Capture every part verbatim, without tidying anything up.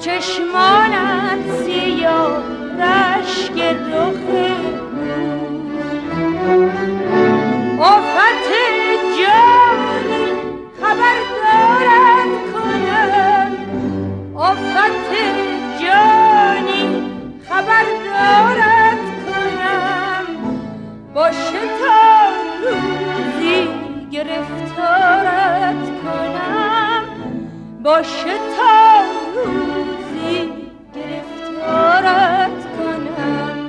چشمانت سیاه رشک رخه آفت جانی خبر دارد کنم آفت جانی خبر دارد کنم باشه تا روزی گرفتارت کنم باشه تا روزی گرفتارت کنم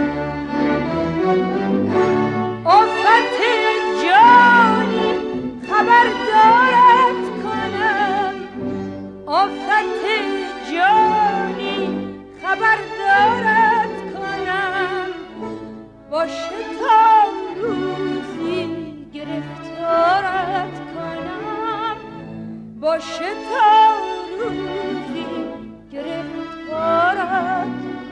آفت جانی خبر دارد کنم آفت جانی خبر دارد کنم باشه تا روزی گرفتارت کنم باشه تا روزی گرفتارت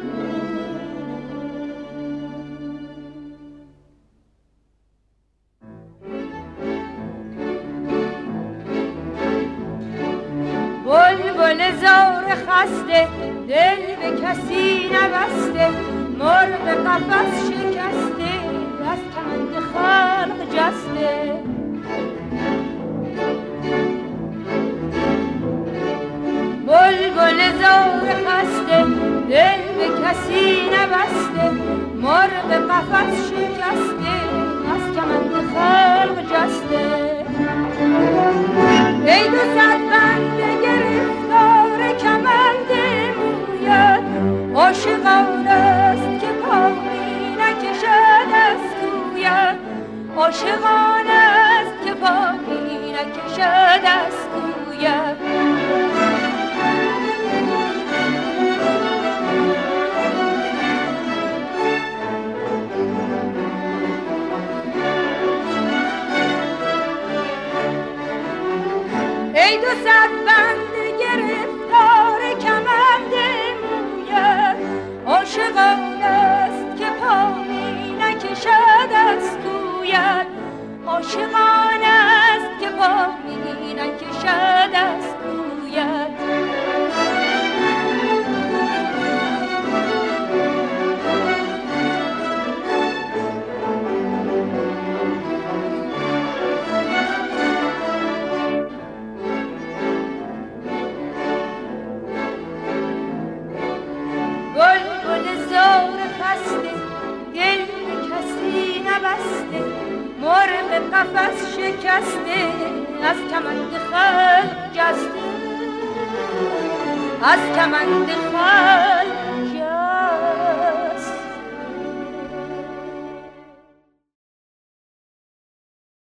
بلبل زار خسته دل به کسی نبسته مرغ قفس شکسته از کمند خلق جسته بلبل زار خسته دل به کسی نبسته مرغ قفس شکسته از کمند خلق جسته ای دو صد بنده گرفتار کمند مویت عاشقان است که پایی نکشد از کویت عاشقان است که پایی نکشد از کویت ای دو صد بنده گرفتار کمند مویت عاشقان است که پایی نکشد از کویت عاشقان است که پایی نکشد از کویت مرغ قفس شکسته از کمند خلق جسته از کمند خلق